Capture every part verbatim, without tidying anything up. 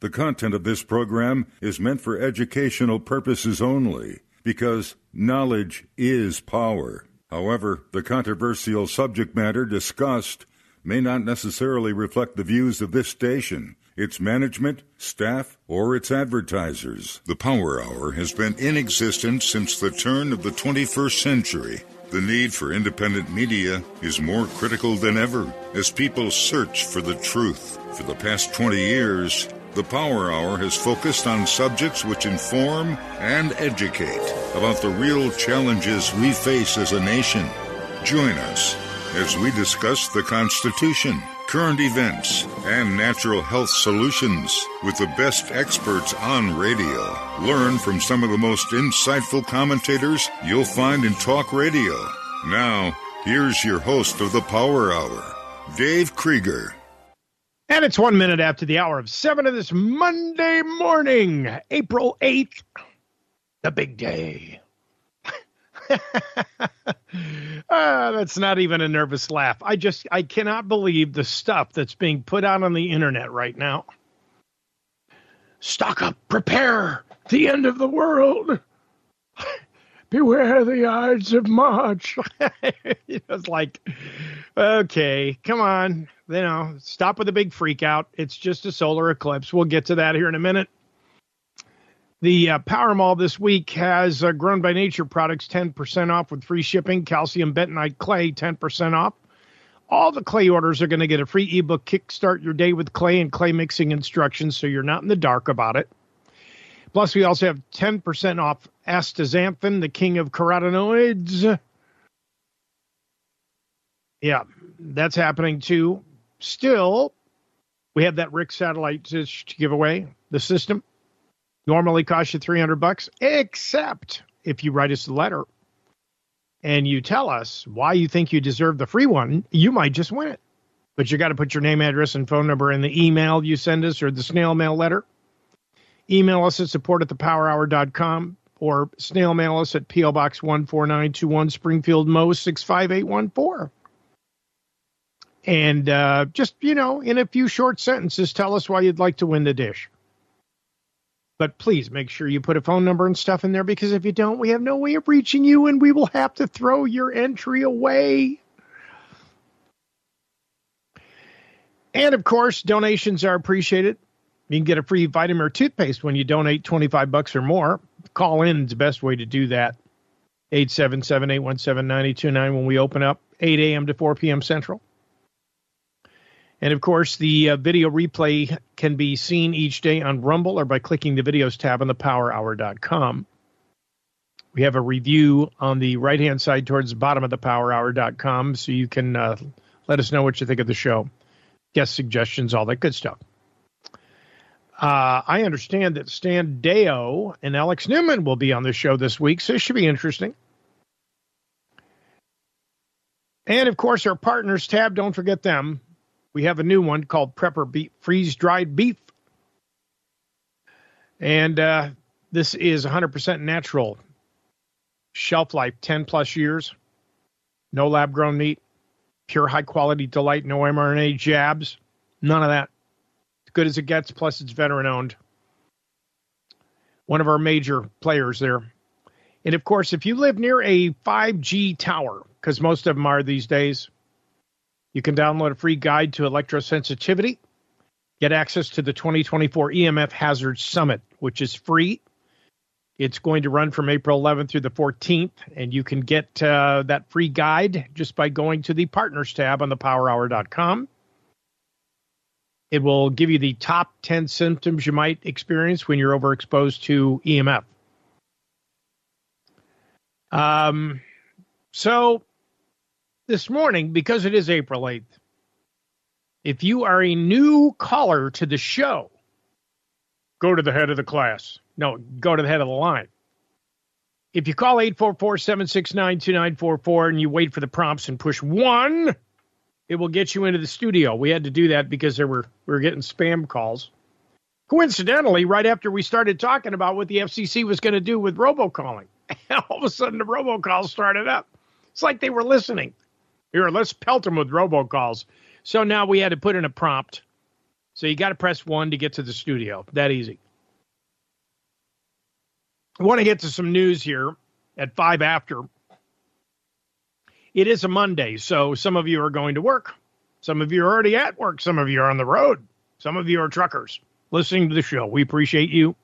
The content of this program is meant for educational purposes only, because knowledge is power. However, the controversial subject matter discussed may not necessarily reflect the views of this station, its management, staff, or its advertisers. The Power Hour has been in existence since the turn of the twenty-first century. The need for independent media is more critical than ever as people search for the truth. For the past twenty years, the Power Hour has focused on subjects which inform and educate about the real challenges we face as a nation. Join us as we discuss the Constitution, current events, and natural health solutions with the best experts on radio. Learn from some of the most insightful commentators you'll find in talk radio. Now, here's your host of the Power Hour, Dave Krieger. And it's one minute after the hour of seven of this Monday morning, April eighth, the big day. ah, that's not even a nervous laugh. I just, I cannot believe the stuff that's being put out on the internet right now. Stock up, prepare, the end of the world. Beware the Ides of March. It's like, okay, come on. You know, stop with the big freak out. It's just a solar eclipse. We'll get to that here in a minute. The uh, Power Mall this week has uh, Grown by Nature products ten percent off with free shipping. Calcium bentonite clay, ten percent off. All the clay orders are going to get a free ebook, Kickstart Your Day with Clay and Clay Mixing Instructions, so you're not in the dark about it. Plus, we also have ten percent off astaxanthin, the king of carotenoids. Yeah, that's happening too. Still, we have that Rick satellite dish to give away. The system normally costs you three hundred bucks, except if you write us a letter and you tell us why you think you deserve the free one, you might just win it. But you got to put your name, address, and phone number in the email you send us or the snail mail letter. Email us at support at the power hour dot com or snail mail us at P O Box one four nine two one, Springfield, Mo six five eight one four. And uh, just, you know, in a few short sentences, tell us why you'd like to win the dish. But please make sure you put a phone number and stuff in there, because if you don't, we have no way of reaching you, and we will have to throw your entry away. And, of course, donations are appreciated. You can get a free vitamin or toothpaste when you donate twenty-five bucks or more. Call in is the best way to do that. eight seven seven, eight one seven, nine eight two nine when we open up, eight a.m. to four p.m. Central. And, of course, the uh, video replay can be seen each day on Rumble or by clicking the videos tab on the power hour dot com. We have a review on the right-hand side towards the bottom of the power hour dot com, so you can uh, let us know what you think of the show. Guest suggestions, all that good stuff. Uh, I understand that Stan Deyo and Alex Newman will be on the show this week, so it should be interesting. And, of course, our partners tab, don't forget them. We have a new one called Prepper Beef, Freeze-Dried Beef. And uh, this is one hundred percent natural. Shelf life, ten plus years. No lab-grown meat. Pure high-quality delight. No M R N A jabs. None of that. As good as it gets, plus it's veteran-owned. One of our major players there. And, of course, if you live near a five G tower, because most of them are these days, you can download a free guide to electrosensitivity, get access to the twenty twenty-four E M F Hazard Summit, which is free. It's going to run from April eleventh through the fourteenth, and you can get uh, that free guide just by going to the Partners tab on the power hour dot com. It will give you the top ten symptoms you might experience when you're overexposed to E M F. Um, so... This morning, because it is April eighth, if you are a new caller to the show, go to the head of the class. No, go to the head of the line. If you call eight four four, seven six nine, two nine four four and you wait for the prompts and push one, it will get you into the studio. We had to do that because there were we were getting spam calls. Coincidentally, right after we started talking about what the F C C was going to do with robocalling, all of a sudden the robocalls started up. It's like they were listening. Here, let's pelt them with robocalls. So now we had to put in a prompt. It So you got to press one to get to the studio. That easy. I want to get to some news here at five after. It is a Monday, so some of you are going to work. Some of you are already at work. Some of you are on the road. Some of you are truckers listening to the show. We appreciate you.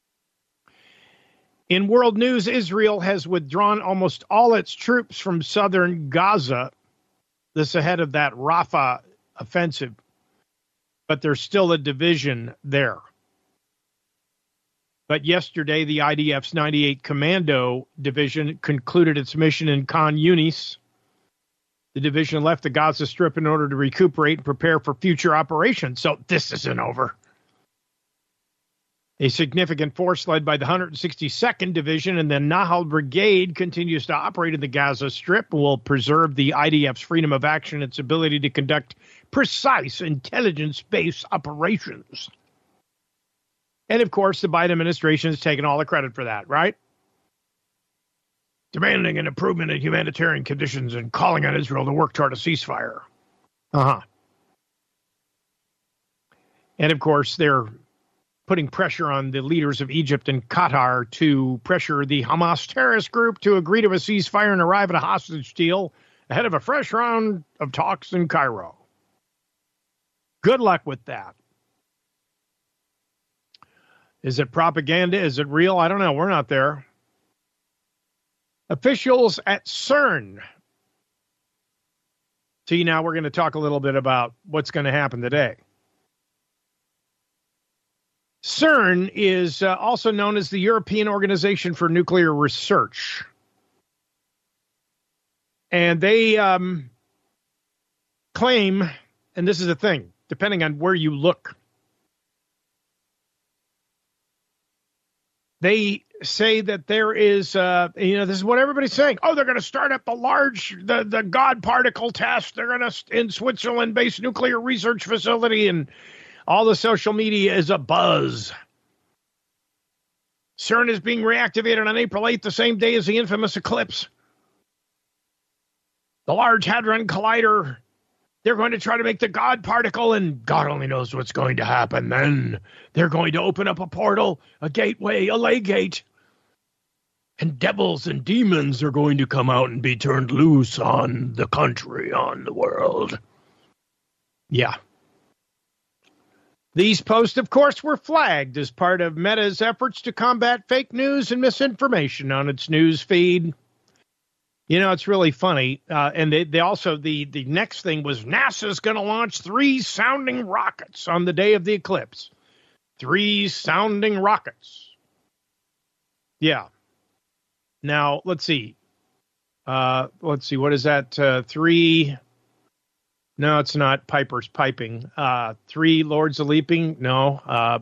In world news, Israel has withdrawn almost all its troops from southern Gaza. This ahead of that Rafah offensive. But there's still a division there. But yesterday, the I D F's ninety-eight Commando Division concluded its mission in Khan Yunis. The division left the Gaza Strip in order to recuperate and prepare for future operations. So this isn't over. A significant force led by the one hundred sixty-second Division and the Nahal Brigade continues to operate in the Gaza Strip and will preserve the I D F's freedom of action and its ability to conduct precise intelligence-based operations. And, of course, the Biden administration has taken all the credit for that, right? Demanding an improvement in humanitarian conditions and calling on Israel to work toward a ceasefire. Uh-huh. And, of course, they're putting pressure on the leaders of Egypt and Qatar to pressure the Hamas terrorist group to agree to a ceasefire and arrive at a hostage deal ahead of a fresh round of talks in Cairo. Good luck with that. Is it propaganda? Is it real? I don't know. We're not there. Officials at CERN. See, now we're going to talk a little bit about what's going to happen today. CERN is uh, also known as the European Organization for Nuclear Research. And they um, claim, and this is the thing, depending on where you look, they say that there is, uh, you know, this is what everybody's saying. Oh, they're going to start up the large, the, the God particle test. They're going to, in Switzerland-based nuclear research facility, and all the social media is a buzz. CERN is being reactivated on April eighth, the same day as the infamous eclipse. The Large Hadron Collider, they're going to try to make the God particle, and God only knows what's going to happen then. They're going to open up a portal, a gateway, a lay gate. And devils and demons are going to come out and be turned loose on the country, on the world. Yeah. These posts, of course, were flagged as part of Meta's efforts to combat fake news and misinformation on its news feed. You know, it's really funny. Uh, and they, they also, the, the next thing was NASA's going to launch three sounding rockets on the day of the eclipse. Three sounding rockets. Yeah. Now, let's see. Uh, let's see. What is that? Uh, three. No, it's not Piper's Piping. Uh, three Lords of Leaping. No. Uh,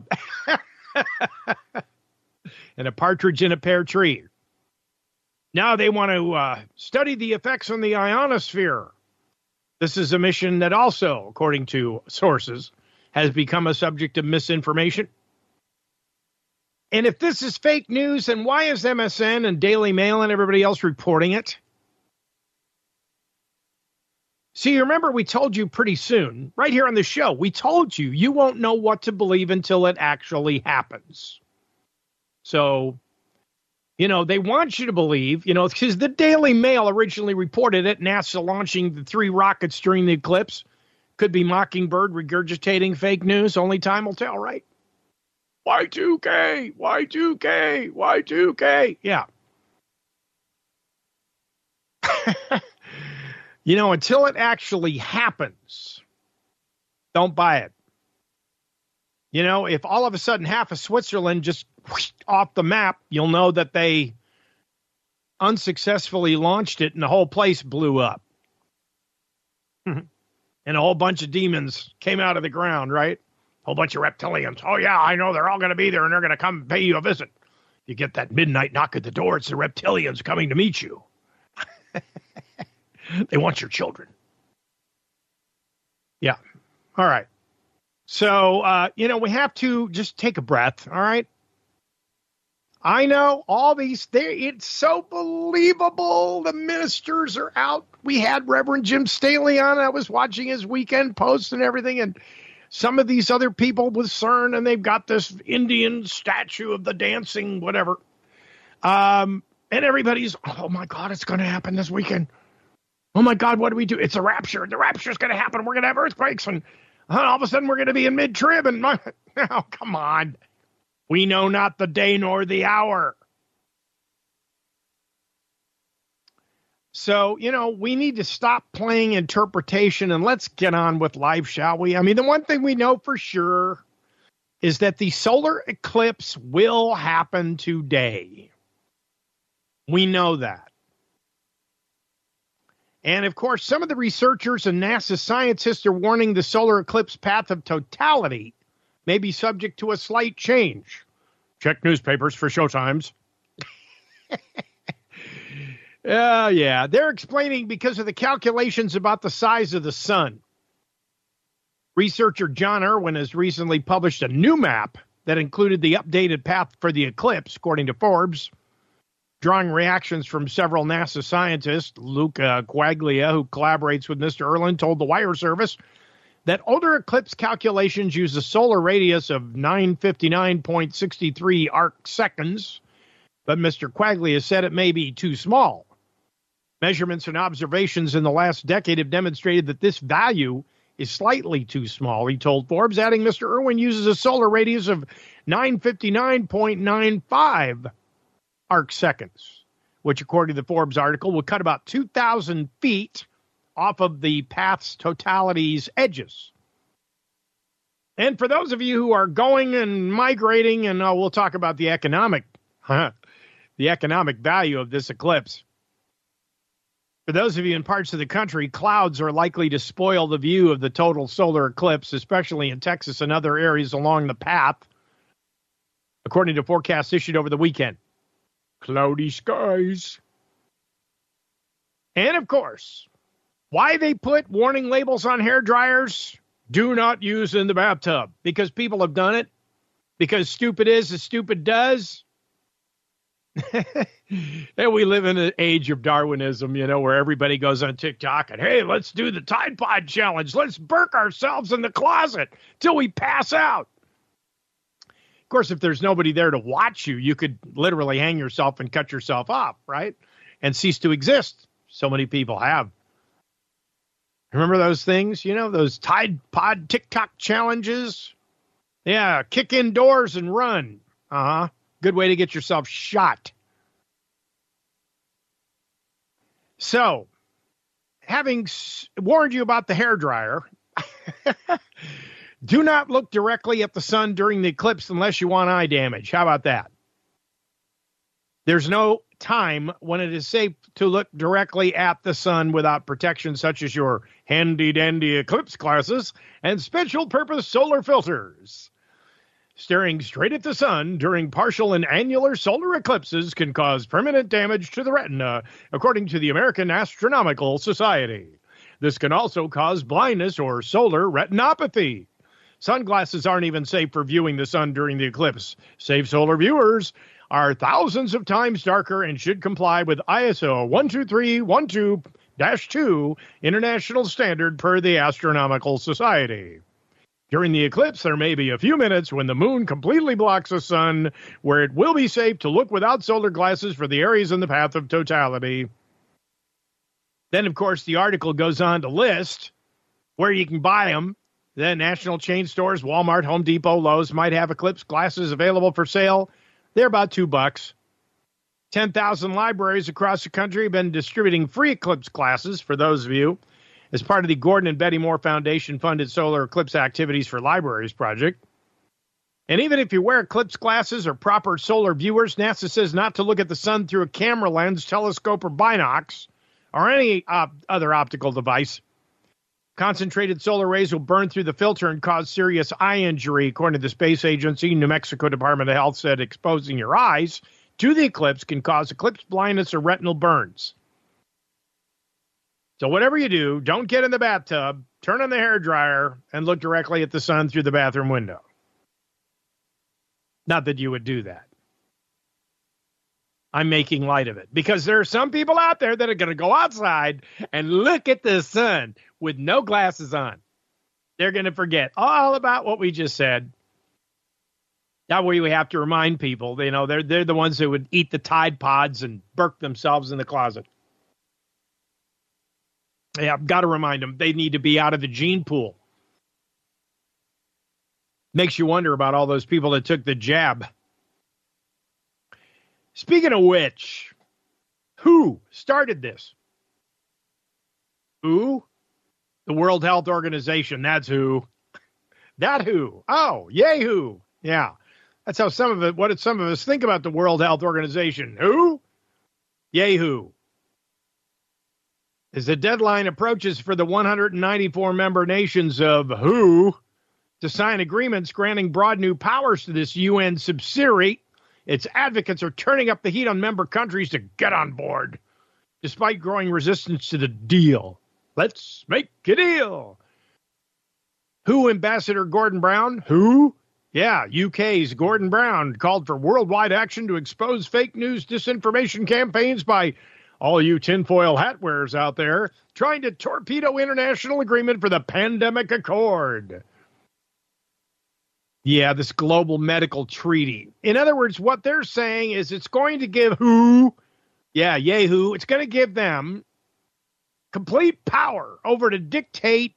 and a partridge in a pear tree. Now they want to uh, study the effects on the ionosphere. This is a mission that also, according to sources, has become a subject of misinformation. And if this is fake news, then why is M S N and Daily Mail and everybody else reporting it? See, you remember we told you pretty soon, right here on the show, we told you, you won't know what to believe until it actually happens. So, you know, they want you to believe, you know, because the Daily Mail originally reported it, NASA launching the three rockets during the eclipse. Could be Mockingbird regurgitating fake news. Only time will tell, right? Y two K, Y two K, Y two K. Yeah. You know, until it actually happens, don't buy it. You know, if all of a sudden half of Switzerland just whoosh, off the map, you'll know that they unsuccessfully launched it and the whole place blew up. And a whole bunch of demons came out of the ground, right? A whole bunch of reptilians. Oh, yeah, I know they're all going to be there and they're going to come pay you a visit. You get that midnight knock at the door. It's the reptilians coming to meet you. They want your children. Yeah. All right. So, uh, you know, we have to just take a breath. All right. I know all these, it's so believable. The ministers are out. We had Reverend Jim Staley on. I was watching his weekend posts and everything. And some of these other people with CERN, and they've got this Indian statue of the dancing whatever. Um, and everybody's, oh, my God, it's going to happen this weekend. Oh, my God, what do we do? It's a rapture. The rapture is going to happen. We're going to have earthquakes. And uh, all of a sudden, we're going to be in mid-trib. And, my, oh, come on. We know not the day nor the hour. So, you know, we need to stop playing interpretation and let's get on with life, shall we? I mean, the one thing we know for sure is that the solar eclipse will happen today. We know that. And, of course, some of the researchers and NASA scientists are warning the solar eclipse path of totality may be subject to a slight change. Check newspapers for showtimes. Uh, yeah, they're explaining because of the calculations about the size of the sun. Researcher John Irwin has recently published a new map that included the updated path for the eclipse, according to Forbes, drawing reactions from several NASA scientists. Luca Quaglia, who collaborates with Mister Irwin, told the Wire Service that older eclipse calculations use a solar radius of nine fifty-nine point six three arc seconds, but Mister Quaglia said it may be too small. Measurements and observations in the last decade have demonstrated that this value is slightly too small, he told Forbes, adding Mister Irwin uses a solar radius of nine fifty-nine point nine five arc seconds, which, according to the Forbes article, will cut about two thousand feet off of the path's totality's edges. And for those of you who are going and migrating, and uh, we'll talk about the economic, huh, the economic value of this eclipse. For those of you in parts of the country, clouds are likely to spoil the view of the total solar eclipse, especially in Texas and other areas along the path, according to forecasts issued over the weekend. Cloudy skies. And, of course, why they put warning labels on hair dryers? Do not use in the bathtub. Because people have done it. Because stupid is as stupid does. And we live in an age of Darwinism, you know, where everybody goes on TikTok and, hey, let's do the Tide Pod challenge. Let's burk ourselves in the closet till we pass out. Of course, if there's nobody there to watch you, you could literally hang yourself and cut yourself off, right? And cease to exist. So many people have. Remember those things, you know, those Tide Pod TikTok challenges? Yeah, kick indoors and run. Uh-huh. Good way to get yourself shot. So, having s- warned you about the hairdryer, do not look directly at the sun during the eclipse unless you want eye damage. How about that? There's no time when it is safe to look directly at the sun without protection such as your handy-dandy eclipse glasses and special-purpose solar filters. Staring straight at the sun during partial and annular solar eclipses can cause permanent damage to the retina, according to the American Astronomical Society. This can also cause blindness or solar retinopathy. Sunglasses aren't even safe for viewing the sun during the eclipse. Safe solar viewers are thousands of times darker and should comply with I S O one two three one two dash two International Standard per the Astronomical Society. During the eclipse, there may be a few minutes when the moon completely blocks the sun, where it will be safe to look without solar glasses for the areas in the path of totality. Then, of course, the article goes on to list where you can buy them. The national chain stores, Walmart, Home Depot, Lowe's, might have eclipse glasses available for sale. They're about two bucks. ten thousand libraries across the country have been distributing free eclipse glasses for those of you as part of the Gordon and Betty Moore Foundation-funded Solar Eclipse Activities for Libraries project. And even if you wear eclipse glasses or proper solar viewers, NASA says not to look at the sun through a camera lens, telescope, or binocs, or any op- other optical device. Concentrated solar rays will burn through the filter and cause serious eye injury, according to the Space Agency. New Mexico Department of Health said exposing your eyes to the eclipse can cause eclipse blindness or retinal burns. So whatever you do, don't get in the bathtub, turn on the hairdryer, and look directly at the sun through the bathroom window. Not that you would do that. I'm making light of it because there are some people out there that are going to go outside and look at the sun with no glasses on. They're going to forget all about what we just said. That way we have to remind people, you know, they're, they're the ones who would eat the Tide Pods and burk themselves in the closet. Yeah, I've got to remind them they need to be out of the gene pool. Makes you wonder about all those people that took the jab. Speaking of which, who started this? Who? The World Health Organization. That's who. That who. Oh, yay who. Yeah. That's how some of it, what did some of us think about the World Health Organization? Who? Yay who. As the deadline approaches for the one hundred ninety-four member nations of W H O to sign agreements granting broad new powers to this U N subsidiary, its advocates are turning up the heat on member countries to get on board, despite growing resistance to the deal. Let's make a deal. W H O Ambassador Gordon Brown, who? Yeah, U K's Gordon Brown called for worldwide action to expose fake news disinformation campaigns by all you tinfoil hat wearers out there trying to torpedo international agreement for the pandemic accord. Yeah, this global medical treaty. In other words, what they're saying is it's going to give who, yeah, yay who, it's going to give them complete power over to dictate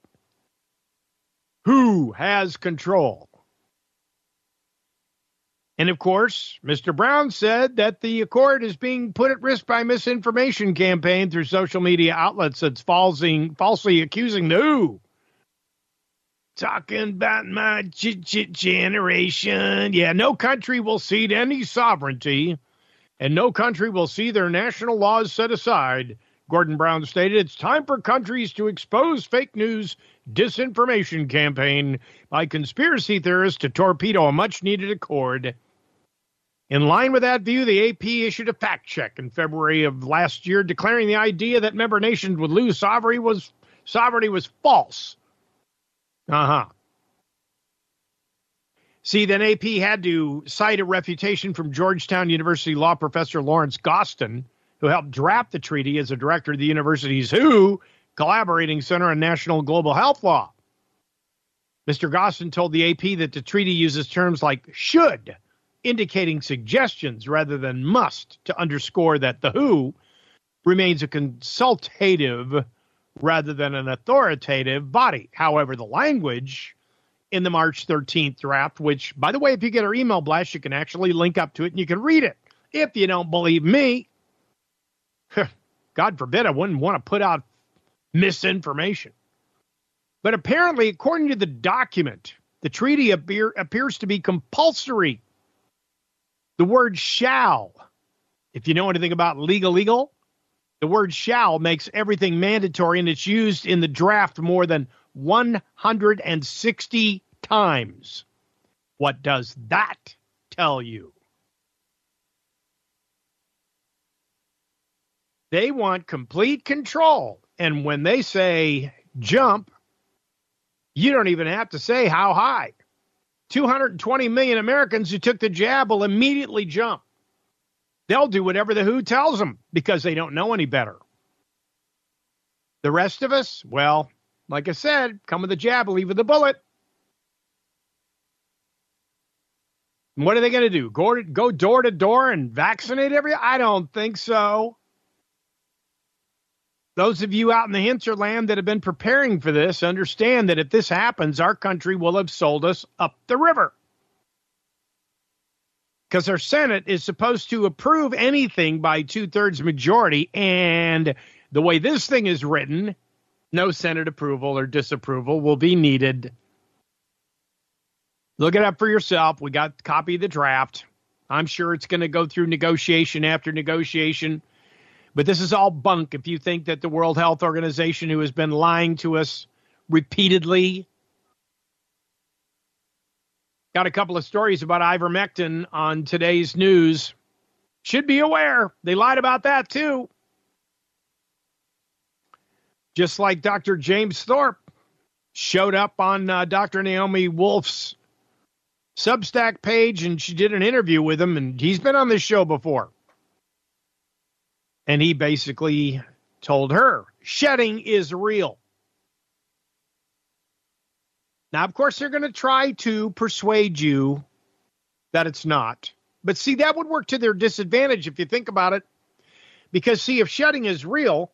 who has control. And of course, Mister Brown said that the accord is being put at risk by misinformation campaign through social media outlets that's falsing, falsely accusing the W H O. Talking about my ch- ch- generation. Yeah, no country will cede any sovereignty, and no country will see their national laws set aside. Gordon Brown stated, it's time for countries to expose fake news disinformation campaign by conspiracy theorists to torpedo a much-needed accord. In line with that view, the A P issued a fact check in February of last year, declaring the idea that member nations would lose sovereignty was sovereignty was false. Uh-huh. See, then A P had to cite a refutation from Georgetown University law professor Lawrence Gostin, who helped draft the treaty as a director of the university's W H O Collaborating Center on National and Global Health Law. Mister Gostin told the A P that the treaty uses terms like should, indicating suggestions rather than must, to underscore that the W H O remains a consultative rather than an authoritative body. However, the language in the March thirteenth draft, which, by the way, if you get our email blast, you can actually link up to it and you can read it. If you don't believe me, God forbid I wouldn't want to put out misinformation. But apparently, according to the document, the treaty appear, appears to be compulsory. The word shall, if you know anything about legal legal, the word shall makes everything mandatory, and it's used in the draft more than one hundred sixty times. What does that tell you? They want complete control. And when they say jump, you don't even have to say how high. two hundred twenty million Americans who took the jab will immediately jump. They'll do whatever the W H O tells them because they don't know any better. The rest of us, well, like I said, come with the jab, leave with the bullet. And what are they going to do? Go, go door to door and vaccinate everyone? I don't think so. Those of you out in the hinterland that have been preparing for this understand that if this happens, our country will have sold us up the river. Because our Senate is supposed to approve anything by two-thirds majority, and the way this thing is written, no Senate approval or disapproval will be needed. Look it up for yourself. We got a copy of the draft. I'm sure it's going to go through negotiation after negotiation. But this is all bunk if you think that the World Health Organization, who has been lying to us repeatedly. Got a couple of stories about ivermectin on today's news. Should be aware. They lied about that, too. Just like Doctor James Thorpe showed up on uh, Doctor Naomi Wolf's Substack page, and she did an interview with him, and he's been on this show before. And he basically told her, shedding is real. Now, of course, they're going to try to persuade you that it's not. But see, that would work to their disadvantage if you think about it. Because, see, if shedding is real,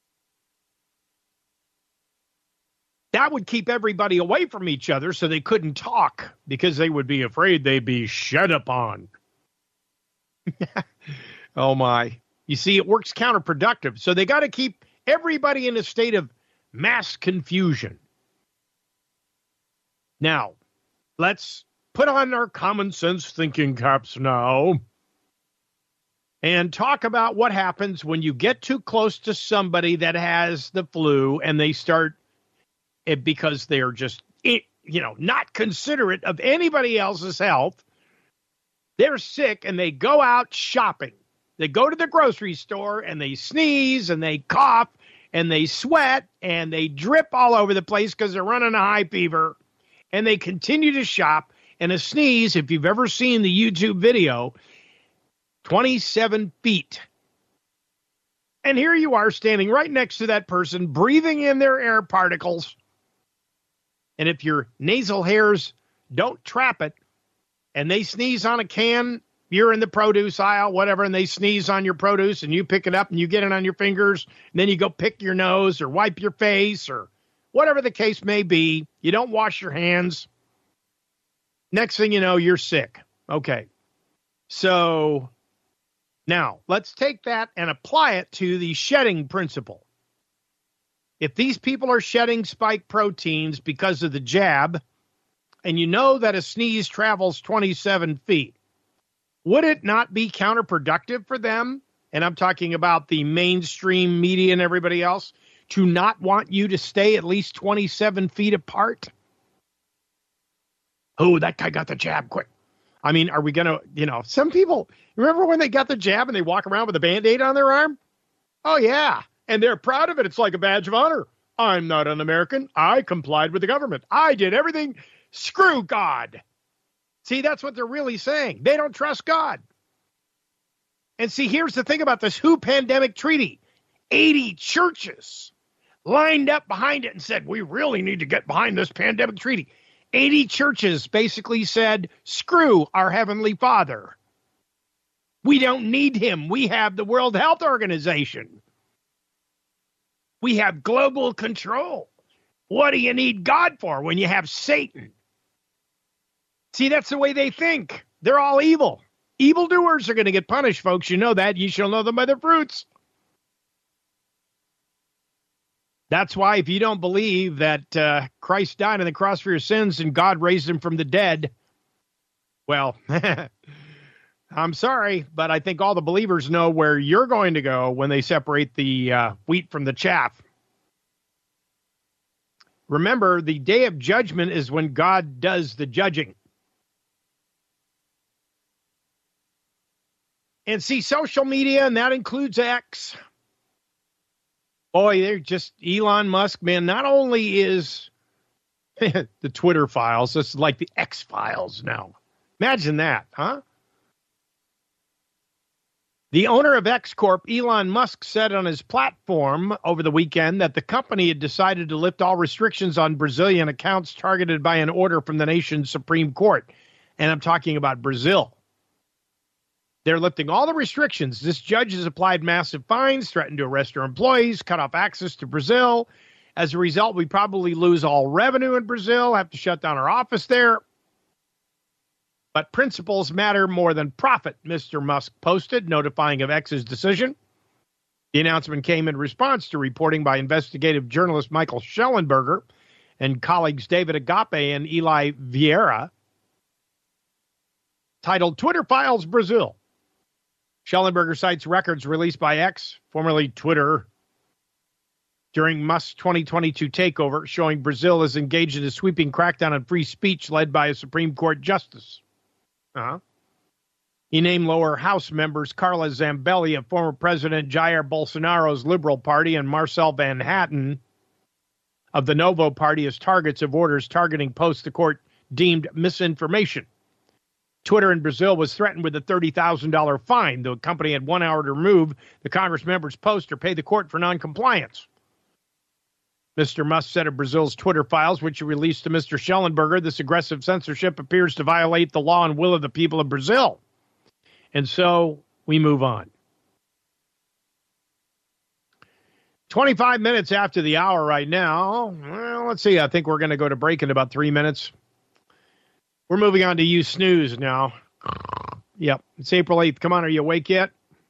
that would keep everybody away from each other so they couldn't talk because they would be afraid they'd be shed upon. Oh, my. You see, it works counterproductive. So they got to keep everybody in a state of mass confusion. Now, let's put on our common sense thinking caps now and talk about what happens when you get too close to somebody that has the flu and they start it because they're just, you know, not considerate of anybody else's health. They're sick and they go out shopping. They go to the grocery store and they sneeze and they cough and they sweat and they drip all over the place because they're running a high fever, and they continue to shop. And a sneeze, if you've ever seen the YouTube video, twenty-seven feet. And here you are standing right next to that person, breathing in their air particles. And if your nasal hairs don't trap it, and they sneeze on a can, you're in the produce aisle, whatever, and they sneeze on your produce, and you pick it up, and you get it on your fingers, and then you go pick your nose or wipe your face or whatever the case may be. You don't wash your hands. Next thing you know, you're sick. Okay. So now let's take that and apply it to the shedding principle. If these people are shedding spike proteins because of the jab, and you know that a sneeze travels twenty-seven feet, would it not be counterproductive for them? And I'm talking about the mainstream media and everybody else, to not want you to stay at least twenty-seven feet apart? Oh, that guy got the jab quick. I mean, are we going to, you know, some people, remember when they got the jab and they walk around with a Band-Aid on their arm? Oh, yeah. And they're proud of it. It's like a badge of honor. I'm not an American. I complied with the government. I did everything. Screw God. See, that's what they're really saying. They don't trust God. And see, here's the thing about this W H O pandemic treaty. eighty churches lined up behind it and said, we really need to get behind this pandemic treaty. eighty churches basically said, screw our Heavenly Father. We don't need him. We have the World Health Organization. We have global control. What do you need God for when you have Satan? See, that's the way they think. They're all evil. Evildoers are going to get punished, folks. You know that. You shall know them by their fruits. That's why if you don't believe that uh, Christ died on the cross for your sins and God raised him from the dead, well, I'm sorry, but I think all the believers know where you're going to go when they separate the uh, wheat from the chaff. Remember, the day of judgment is when God does the judging. And see, social media, and that includes X. Boy, they're just Elon Musk, man. Not only is the Twitter files, this is like the X files now. Imagine that, huh? The owner of X Corp, Elon Musk, said on his platform over the weekend that the company had decided to lift all restrictions on Brazilian accounts targeted by an order from the nation's Supreme Court. And I'm talking about Brazil. They're lifting all the restrictions. This judge has applied massive fines, threatened to arrest their employees, cut off access to Brazil. As a result, we probably lose all revenue in Brazil, have to shut down our office there. But principles matter more than profit, Mister Musk posted, notifying of X's decision. The announcement came in response to reporting by investigative journalist Michael Schellenberger and colleagues David Agape and Eli Vieira, titled Twitter Files Brazil. Schellenberger cites records released by X, formerly Twitter, during Musk's twenty twenty-two takeover, showing Brazil is engaged in a sweeping crackdown on free speech led by a Supreme Court justice. Uh-huh. He named lower house members Carla Zambelli of former President Jair Bolsonaro's Liberal Party and Marcel Van Hatten of the Novo Party as targets of orders targeting posts the court deemed misinformation. Twitter in Brazil was threatened with a thirty thousand dollars fine. The company had one hour to remove the Congress member's post or pay the court for noncompliance. Mister Musk said of Brazil's Twitter files, which he released to Mister Schellenberger, this aggressive censorship appears to violate the law and will of the people of Brazil. And so we move on. twenty-five minutes after the hour right now. Well, let's see. I think we're going to go to break in about three minutes. We're moving on to U Snooze now. Yep. It's April eighth. Come on. Are you awake yet?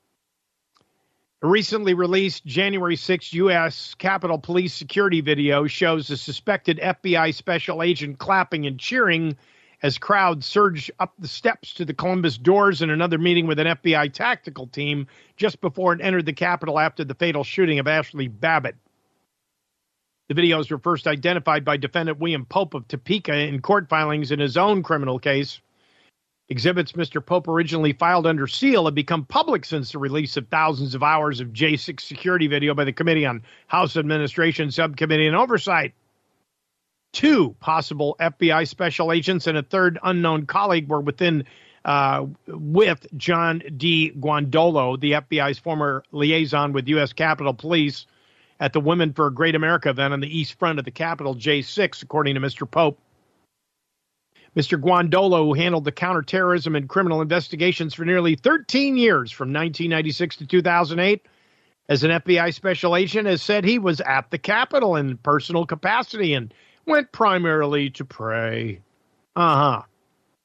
A recently released January sixth U S Capitol Police security video shows a suspected F B I special agent clapping and cheering as crowds surge up the steps to the Columbus doors in another meeting with an F B I tactical team just before it entered the Capitol after the fatal shooting of Ashley Babbitt. The videos were first identified by defendant William Pope of Topeka in court filings in his own criminal case. Exhibits Mister Pope originally filed under seal have become public since the release of thousands of hours of J six security video by the Committee on House Administration Subcommittee and Oversight. Two possible F B I special agents and a third unknown colleague were within uh, with John D. Guandolo, the F B I's former liaison with U S Capitol Police, at the Women for a Great America event on the east front of the Capitol J six, according to Mister Pope. Mister Guandolo, who handled the counterterrorism and criminal investigations for nearly thirteen years, from nineteen ninety-six to two thousand eight, as an F B I special agent, has said he was at the Capitol in personal capacity and went primarily to pray. Uh-huh. Of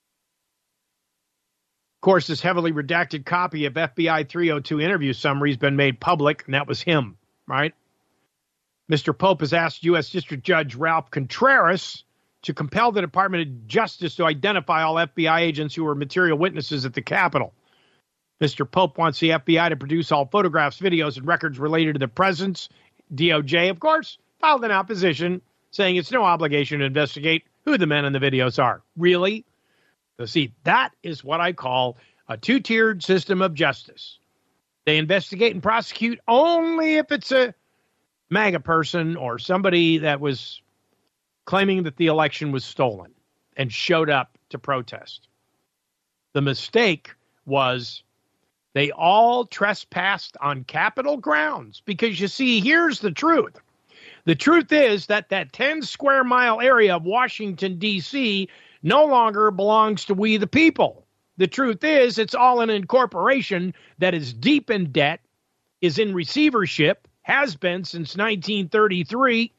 course, this heavily redacted copy of F B I three oh two interview summary has been made public, and that was him, right? Mister Pope has asked U S District Judge Ralph Contreras to compel the Department of Justice to identify all F B I agents who were material witnesses at the Capitol. Mister Pope wants the F B I to produce all photographs, videos, and records related to the presence. D O J, of course, filed an opposition, saying it's no obligation to investigate who the men in the videos are. Really? So see, that is what I call a two-tiered system of justice. They investigate and prosecute only if it's a MAGA person or somebody that was claiming that the election was stolen and showed up to protest. The mistake was they all trespassed on Capitol grounds, because you see, here's the truth. The truth is that that ten square mile area of Washington, D C no longer belongs to we the people. The truth is it's all an incorporation that is deep in debt, is in receivership, has been since nineteen thirty-three.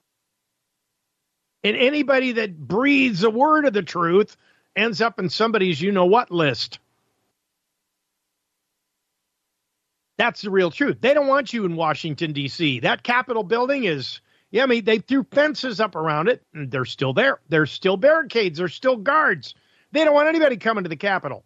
And anybody that breathes a word of the truth ends up in somebody's you-know-what list. That's the real truth. They don't want you in Washington, D C. That Capitol building is, yeah, I mean, they threw fences up around it, and they're still there. There's still barricades. There's still guards. They don't want anybody coming to the Capitol.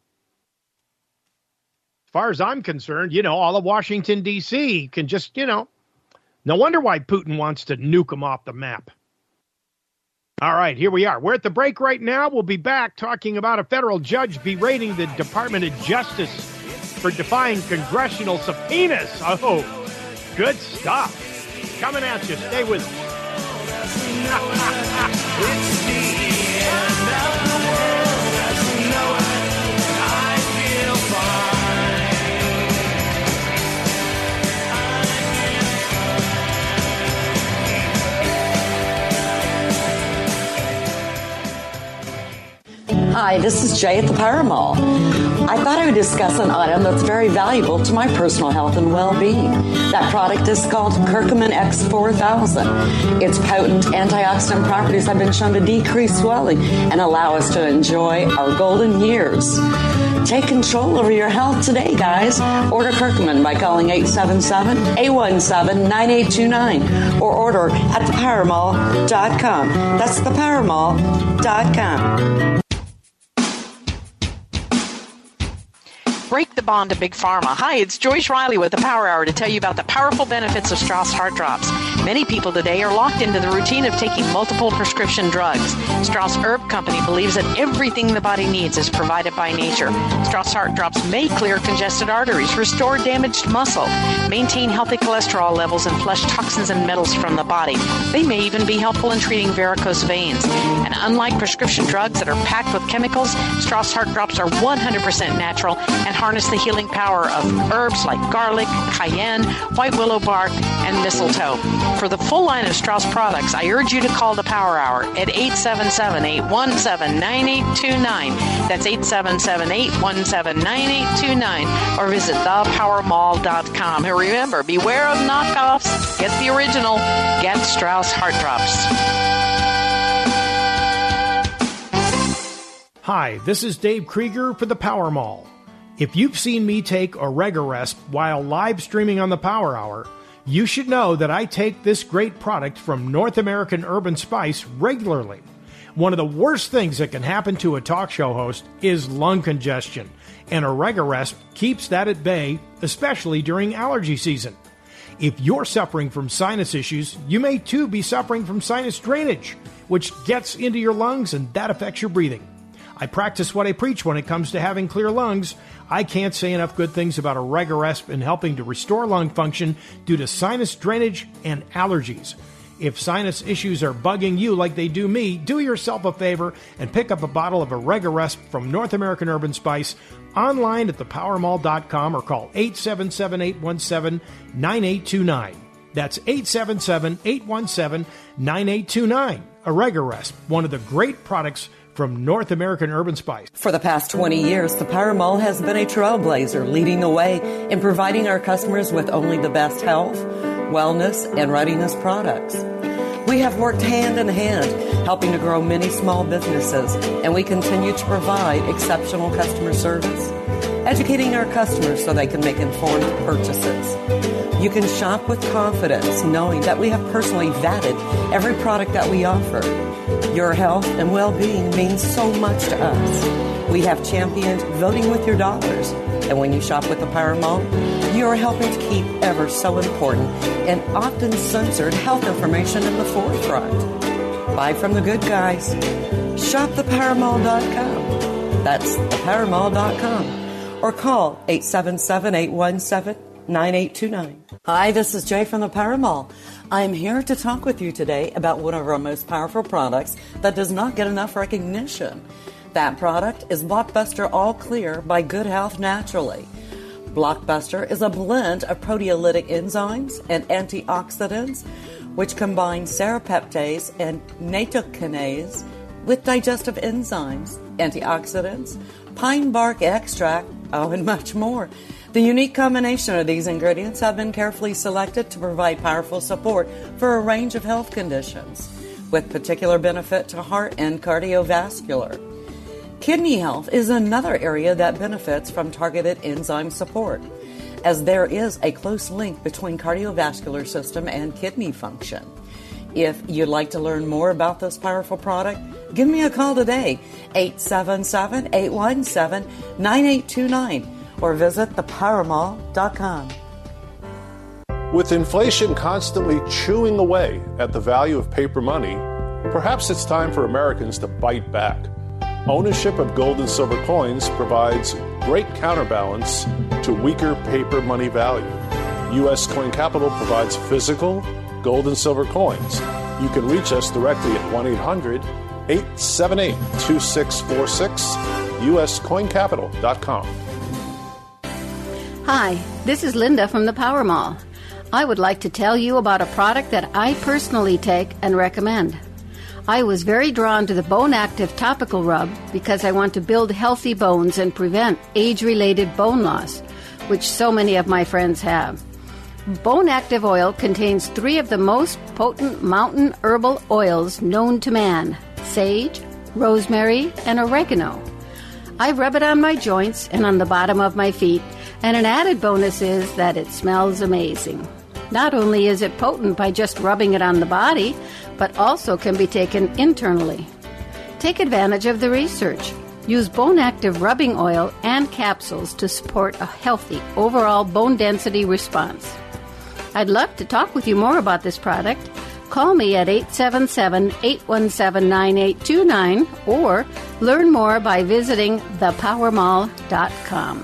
As far as I'm concerned, you know, all of Washington, D C can just, you know, no wonder why Putin wants to nuke them off the map. All right, here we are. We're at the break right now. We'll be back talking about a federal judge berating the Department of Justice for defying congressional subpoenas. Oh, good stuff. Coming at you. Stay with us. It's the end of the world as we know it. I feel fine. Hi, this is Jay at the Paramall. I thought I would discuss an item that's very valuable to my personal health and well-being. That product is called Curcumin X four thousand. Its potent antioxidant properties have been shown to decrease swelling and allow us to enjoy our golden years. Take control over your health today, guys. Order Curcumin by calling eight seven seven, eight one seven, nine eight two nine or order at the paramall dot com. That's the paramall dot com. Break the bond to Big Pharma. Hi, it's Joyce Riley with the Power Hour to tell you about the powerful benefits of Strauss Heart Drops. Many people today are locked into the routine of taking multiple prescription drugs. Strauss Herb Company believes that everything the body needs is provided by nature. Strauss Heart Drops may clear congested arteries, restore damaged muscle, maintain healthy cholesterol levels, and flush toxins and metals from the body. They may even be helpful in treating varicose veins. And unlike prescription drugs that are packed with chemicals, Strauss Heart Drops are one hundred percent natural and harness the healing power of herbs like garlic, cayenne, white willow bark, and mistletoe. For the full line of Strauss products, I urge you to call the Power Hour at eight seven seven, eight one seven, nine eight two nine. That's eight seven seven, eight one seven, nine eight two nine. Or visit the power mall dot com. And remember, beware of knockoffs. Get the original. Get Strauss Heart Drops. Hi, this is Dave Krieger for the Power Mall. If you've seen me take Oregaresp while live streaming on the Power Hour, you should know that I take this great product from North American Herb and Spice regularly. One of the worst things that can happen to a talk show host is lung congestion, and Oregaresp keeps that at bay, especially during allergy season. If you're suffering from sinus issues, you may too be suffering from sinus drainage, which gets into your lungs and that affects your breathing. I practice what I preach when it comes to having clear lungs. I can't say enough good things about Oregaresp in helping to restore lung function due to sinus drainage and allergies. If sinus issues are bugging you like they do me, do yourself a favor and pick up a bottle of Oregaresp from North American Herb and Spice online at the power mall dot com or call eight seven seven, eight one seven, nine eight two nine. That's eight seven seven, eight one seven, nine eight two nine. Oregaresp, one of the great products from North American Herb and Spice. For the past twenty years, the Power Mall has been a trailblazer, leading the way in providing our customers with only the best health, wellness, and readiness products. We have worked hand in hand, helping to grow many small businesses, and we continue to provide exceptional customer service, educating our customers so they can make informed purchases. You can shop with confidence, knowing that we have personally vetted every product that we offer. Your health and well-being means so much to us. We have championed voting with your dollars. And when you shop with the Power Mall, you are helping to keep ever so important and often censored health information in the forefront. Buy from the good guys. Shop the power mall dot com. That's the power mall dot com. Or call eight seven seven, eight one seven, nine eight two nine. Hi, this is Jay from the Power Mall. I'm here to talk with you today about one of our most powerful products that does not get enough recognition. That product is Blockbuster All Clear by Good Health Naturally. Blockbuster is a blend of proteolytic enzymes and antioxidants which combine serrapeptase and nattokinase with digestive enzymes, antioxidants, pine bark extract, oh, and much more. The unique combination of these ingredients have been carefully selected to provide powerful support for a range of health conditions, with particular benefit to heart and cardiovascular. Kidney health is another area that benefits from targeted enzyme support, as there is a close link between cardiovascular system and kidney function. If you'd like to learn more about this powerful product, give me a call today, eight seven seven, eight one seven, nine eight two nine, or visit the power mall dot com. With inflation constantly chewing away at the value of paper money, perhaps it's time for Americans to bite back. Ownership of gold and silver coins provides great counterbalance to weaker paper money value. U S Coin Capital provides physical gold and silver coins. You can reach us directly at one eight hundred, eight seven eight, two six four six, U S coin capital dot com. Hi, this is Linda from the Power Mall. I would like to tell you about a product that I personally take and recommend. I was very drawn to the Bone Active Topical Rub because I want to build healthy bones and prevent age-related bone loss, which so many of my friends have. Bone Active Oil contains three of the most potent mountain herbal oils known to man: sage, rosemary, and oregano. I rub it on my joints and on the bottom of my feet, and an added bonus is that it smells amazing. Not only is it potent by just rubbing it on the body, but also can be taken internally. Take advantage of the research. Use Bone Active rubbing oil and capsules to support a healthy overall bone density response. I'd love to talk with you more about this product. Call me at eight seven seven, eight one seven, nine eight two nine or learn more by visiting the power mall dot com.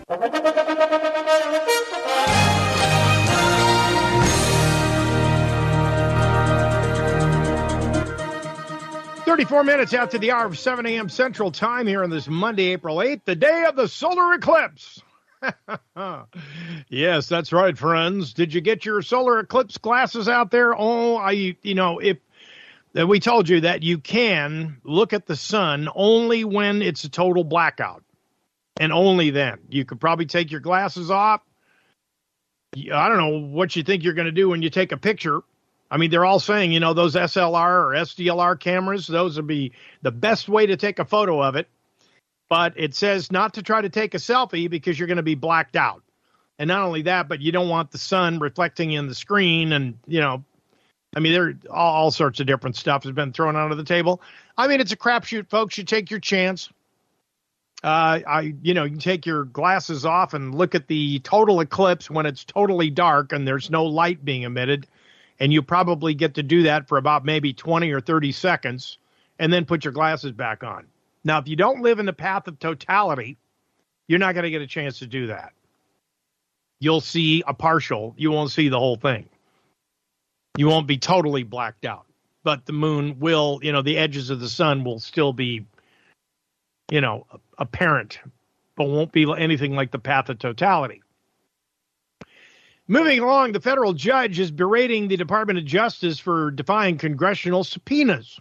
thirty-four minutes after the hour of seven a.m. Central Time here on this Monday, April eighth, the day of the solar eclipse. Yes, that's right, friends. Did you get your solar eclipse glasses out there? Oh, I, you know, if uh, we told you that you can look at the sun only when it's a total blackout, and only then. You could probably take your glasses off. I don't know what you think you're going to do when you take a picture. I mean, they're all saying, you know, those S L R or S D L R cameras, those would be the best way to take a photo of it. But it says not to try to take a selfie because you're going to be blacked out. And not only that, but you don't want the sun reflecting in the screen. And, you know, I mean, there all, all sorts of different stuff has been thrown onto the table. I mean, it's a crapshoot, folks. You take your chance. Uh, I, you know, you can take your glasses off and look at the total eclipse when it's totally dark and there's no light being emitted. And you probably get to do that for about maybe twenty or thirty seconds and then put your glasses back on. Now, if you don't live in the path of totality, you're not going to get a chance to do that. You'll see a partial. You won't see the whole thing. You won't be totally blacked out. But the moon will, you know, the edges of the sun will still be, you know, apparent, but won't be anything like the path of totality. Moving along, the federal judge is berating the Department of Justice for defying congressional subpoenas.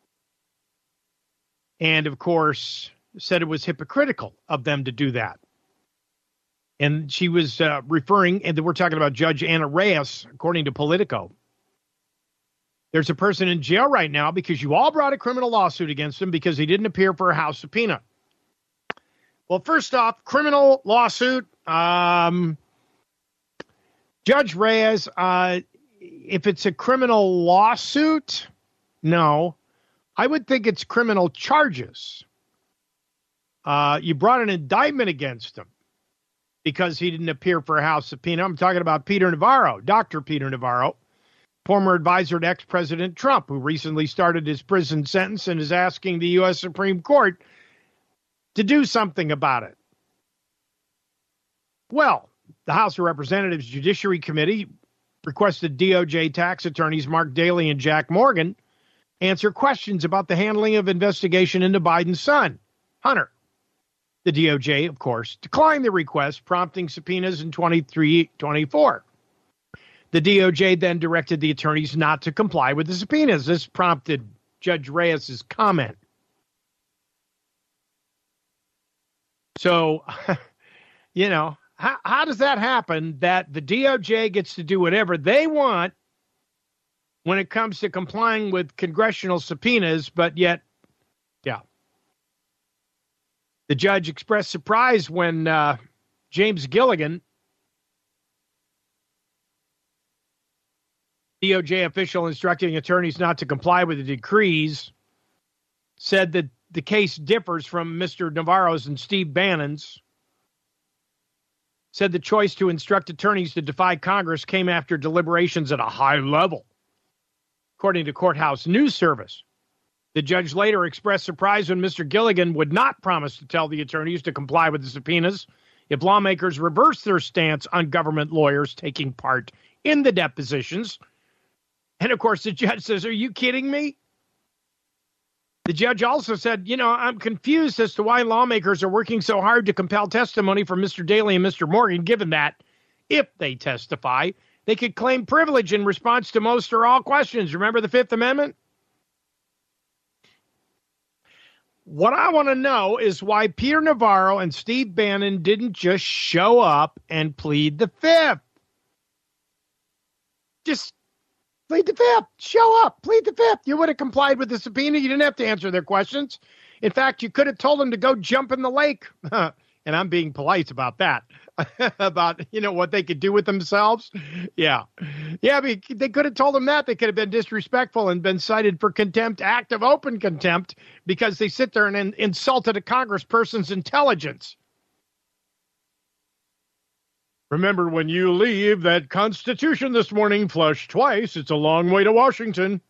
And, of course, said it was hypocritical of them to do that. And she was uh, referring, and we're talking about Judge Anna Reyes, according to Politico. There's a person in jail right now because you all brought a criminal lawsuit against him because he didn't appear for a House subpoena. Well, first off, criminal lawsuit. Um, Judge Reyes, uh, if it's a criminal lawsuit, no. I would think it's criminal charges. Uh, you brought an indictment against him because he didn't appear for a House subpoena. I'm talking about Peter Navarro, Doctor Peter Navarro, former advisor to ex-President Trump, who recently started his prison sentence and is asking the U S Supreme Court to do something about it. Well, the House of Representatives Judiciary Committee requested D O J tax attorneys Mark Daley and Jack Morgan answer questions about the handling of investigation into Biden's son, Hunter. The D O J, of course, declined the request, prompting subpoenas in twenty-three twenty-four. The D O J then directed the attorneys not to comply with the subpoenas. This prompted Judge Reyes's comment. So, you know, how, how does that happen that the D O J gets to do whatever they want when it comes to complying with congressional subpoenas, but yet, yeah. The judge expressed surprise when uh, James Gilligan, D O J official instructing attorneys not to comply with the decrees, said that the case differs from Mister Navarro's and Steve Bannon's. Said the choice to instruct attorneys to defy Congress came after deliberations at a high level, according to Courthouse News Service. The judge later expressed surprise when Mister Gilligan would not promise to tell the attorneys to comply with the subpoenas if lawmakers reversed their stance on government lawyers taking part in the depositions. And, of course, the judge says, are you kidding me? The judge also said, you know, I'm confused as to why lawmakers are working so hard to compel testimony from Mister Daley and Mister Morgan, given that if they testify, they could claim privilege in response to most or all questions. Remember the Fifth Amendment? What I want to know is why Peter Navarro and Steve Bannon didn't just show up and plead the Fifth. Just plead the Fifth. Show up. Plead the Fifth. You would have complied with the subpoena. You didn't have to answer their questions. In fact, you could have told them to go jump in the lake. And I'm being polite about that. About, you know, what they could do with themselves. Yeah. Yeah, but they could have told them that. They could have been disrespectful and been cited for contempt, act of open contempt, because they sit there and in, insulted a congressperson's intelligence. Remember, when you leave that Constitution this morning, flush twice. It's a long way to Washington.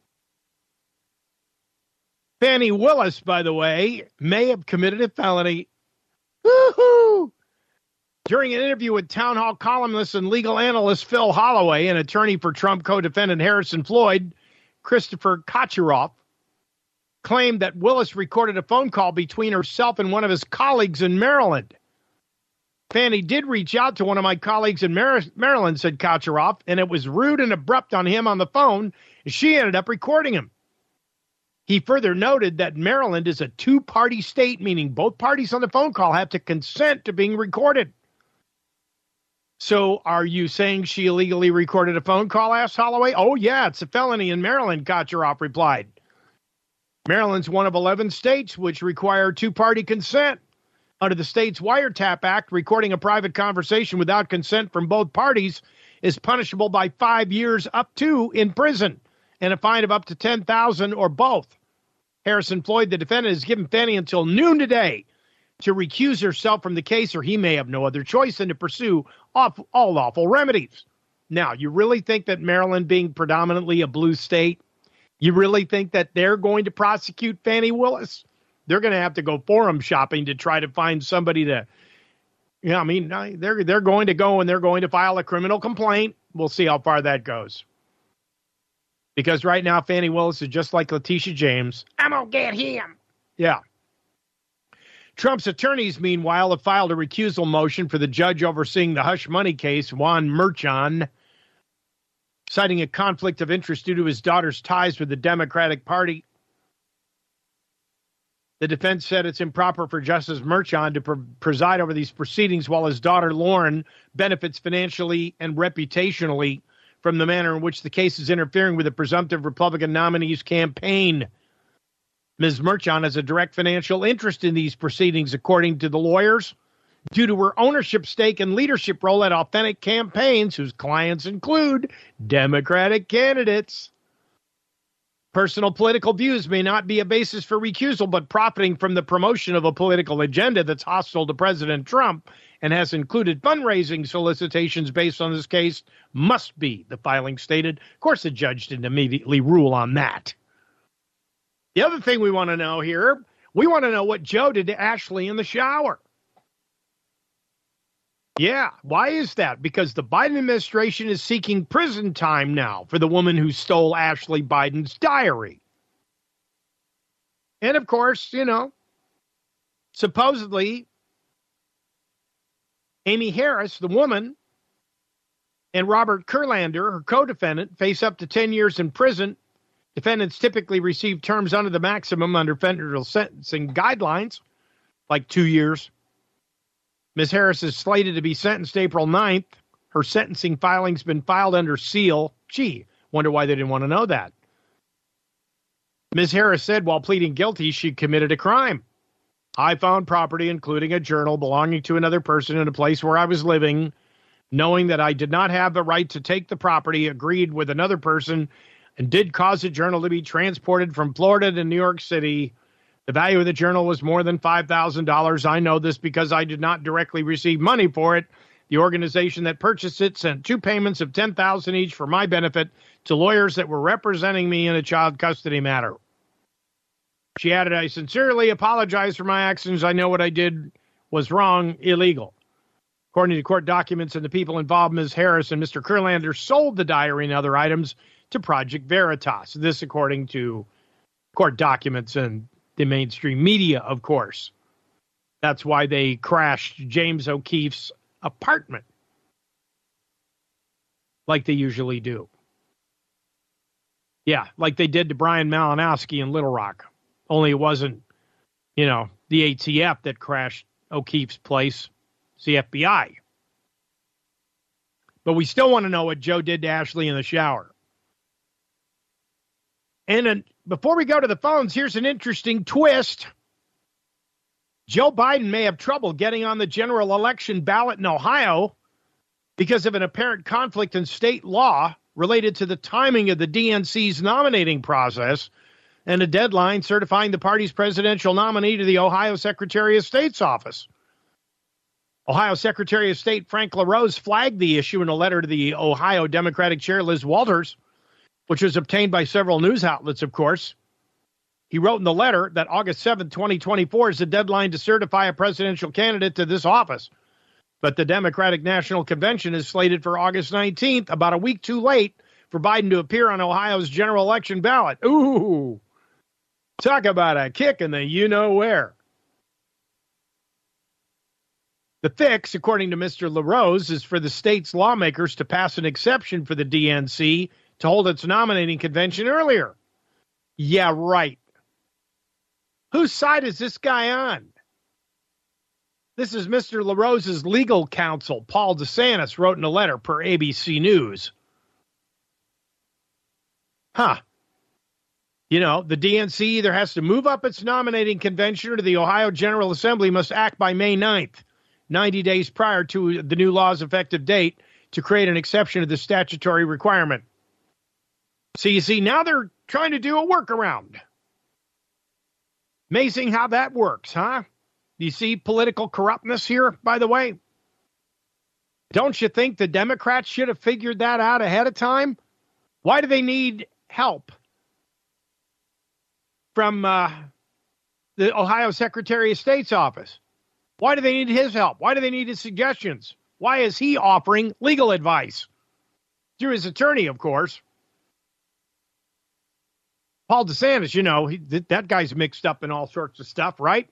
Fannie Willis, by the way, may have committed a felony. Woo-hoo! During an interview with town hall columnist and legal analyst Phil Holloway, an attorney for Trump co-defendant Harrison Floyd, Christopher Kacharoff, claimed that Willis recorded a phone call between herself and one of his colleagues in Maryland. Fannie did reach out to one of my colleagues in Mar- Maryland, said Kocharoff, and it was rude and abrupt on him on the phone, and she ended up recording him. He further noted that Maryland is a two-party state, meaning both parties on the phone call have to consent to being recorded. So are you saying she illegally recorded a phone call, asked Holloway? Oh, yeah, it's a felony in Maryland, Kocharoff replied. Maryland's one of eleven states which require two-party consent. Under the state's Wiretap Act, recording a private conversation without consent from both parties is punishable by five years up to in prison and a fine of up to ten thousand dollars or both. Harrison Floyd, the defendant, has given Fannie until noon today to recuse herself from the case, or he may have no other choice than to pursue off, all lawful remedies. Now, you really think that Maryland, being predominantly a blue state, you really think that they're going to prosecute Fannie Willis? They're going to have to go forum shopping to try to find somebody to, you know, I mean, they're, they're going to go and they're going to file a criminal complaint. We'll see how far that goes. Because right now, Fannie Willis is just like Letitia James. I'm going to get him. Yeah. Trump's attorneys, meanwhile, have filed a recusal motion for the judge overseeing the hush money case, Juan Merchan, citing a conflict of interest due to his daughter's ties with the Democratic Party. The defense said it's improper for Justice Merchan to pre- preside over these proceedings while his daughter Lauren benefits financially and reputationally from the manner in which the case is interfering with the presumptive Republican nominee's campaign. Miz Merchan has a direct financial interest in these proceedings, according to the lawyers, due to her ownership stake and leadership role at Authentic Campaigns, whose clients include Democratic candidates. Personal political views may not be a basis for recusal, but profiting from the promotion of a political agenda that's hostile to President Trump and has included fundraising solicitations based on this case must be, the filing stated. Of course, the judge didn't immediately rule on that. The other thing we want to know here, we want to know what Joe did to Ashley in the shower. Yeah, why is that? Because the Biden administration is seeking prison time now for the woman who stole Ashley Biden's diary. And of course, you know, supposedly Amy Harris, the woman, and Robert Kurlander, her co-defendant, face up to ten years in prison. Defendants typically receive terms under the maximum under federal sentencing guidelines, like two years. Miz Harris is slated to be sentenced April ninth. Her sentencing filing's been filed under seal. Gee, wonder why they didn't want to know that. Miz Harris said while pleading guilty, she committed a crime. I found property, including a journal belonging to another person in a place where I was living, knowing that I did not have the right to take the property, agreed with another person, and did cause the journal to be transported from Florida to New York City. The value of the journal was more than five thousand dollars. I know this because I did not directly receive money for it. The organization that purchased it sent two payments of ten thousand dollars each for my benefit to lawyers that were representing me in a child custody matter. She added, I sincerely apologize for my actions. I know what I did was wrong, illegal. According to court documents and the people involved, Miz Harris and Mister Kurlander sold the diary and other items to Project Veritas. This according to court documents and the mainstream media, of course. That's why they crashed James O'Keefe's apartment like they usually do. Yeah, like they did to Brian Malinowski in Little Rock. Only it wasn't, you know, the A T F that crashed O'Keefe's place. It's the F B I. But we still want to know what Joe did to Ashley in the shower. And uh, before we go to the phones, here's an interesting twist. Joe Biden may have trouble getting on the general election ballot in Ohio because of an apparent conflict in state law related to the timing of the D N C's nominating process and a deadline certifying the party's presidential nominee to the Ohio Secretary of State's office. Ohio Secretary of State Frank LaRose flagged the issue in a letter to the Ohio Democratic Chair Liz Walters, which was obtained by several news outlets, of course. He wrote in the letter that August seventh, twenty twenty-four is the deadline to certify a presidential candidate to this office. But the Democratic National Convention is slated for August nineteenth, about a week too late for Biden to appear on Ohio's general election ballot. Ooh, talk about a kick in the you-know-where. The fix, according to Mister LaRose, is for the state's lawmakers to pass an exception for the D N C to hold its nominating convention earlier. Yeah, right. Whose side is this guy on? This is Mister LaRose's legal counsel, Paul DeSantis, wrote in a letter per A B C News. Huh. You know, the D N C either has to move up its nominating convention or the Ohio General Assembly must act by May ninth, ninety days prior to the new law's effective date, to create an exception to the statutory requirement. So you see, now they're trying to do a workaround. Amazing how that works, huh? Do you see political corruptness here, by the way? Don't you think the Democrats should have figured that out ahead of time? Why do they need help from uh, the Ohio Secretary of State's office? Why do they need his help? Why do they need his suggestions? Why is he offering legal advice? Through his attorney, of course. Paul DeSantis, you know, he, that guy's mixed up in all sorts of stuff, right?